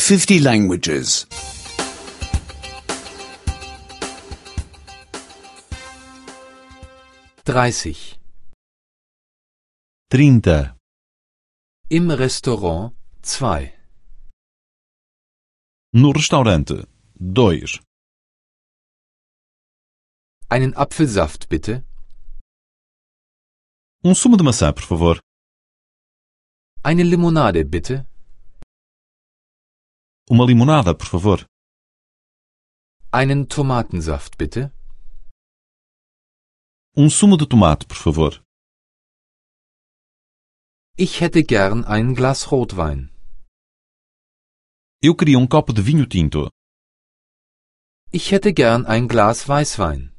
50 languages. 30. 30. Im Restaurant 2. No restaurante, 2. Einen Apfelsaft bitte. Sumo de maçã, por favor. Eine Limonade bitte. Uma limonada, por favor. Einen Tomatensaft bitte. Sumo de tomate, por favor. Ich hätte gern ein Glas Rotwein. Eu queria copo de vinho tinto. Ich hätte gern ein Glas Weißwein.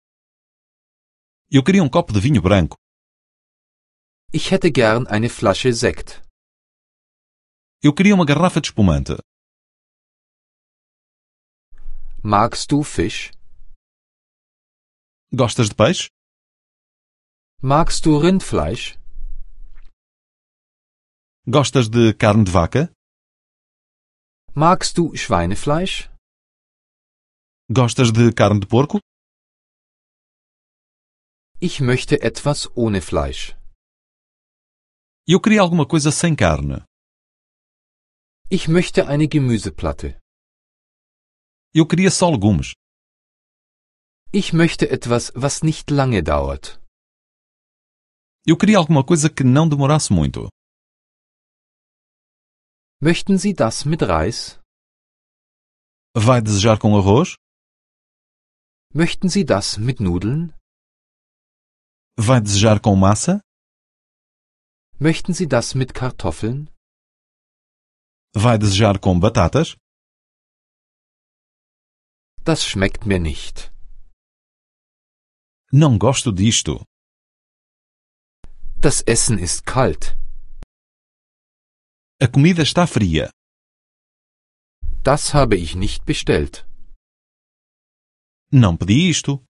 Eu queria copo de vinho branco. Ich hätte gern eine Flasche Sekt. Eu queria uma garrafa de espumante. Magst du Fisch? Gostas de peixe? Magst du Rindfleisch? Gostas de carne de vaca? Magst du Schweinefleisch? Gostas de carne de porco? Ich möchte etwas ohne Fleisch. Eu queria alguma coisa sem carne. Ich möchte eine Gemüseplatte. Eu queria só legumes. Ich möchte etwas, was nicht lange dauert. Eu queria alguma coisa que não demorasse muito. Möchten Sie das mit Reis? Vai desejar com arroz? Möchten Sie das mit Nudeln? Vai desejar com massa? Möchten Sie das mit Kartoffeln? Vai desejar com batatas? Das schmeckt mir nicht. Não gosto disto. Das Essen ist kalt. A comida está fria. Das habe ich nicht bestellt. Não pedi isto.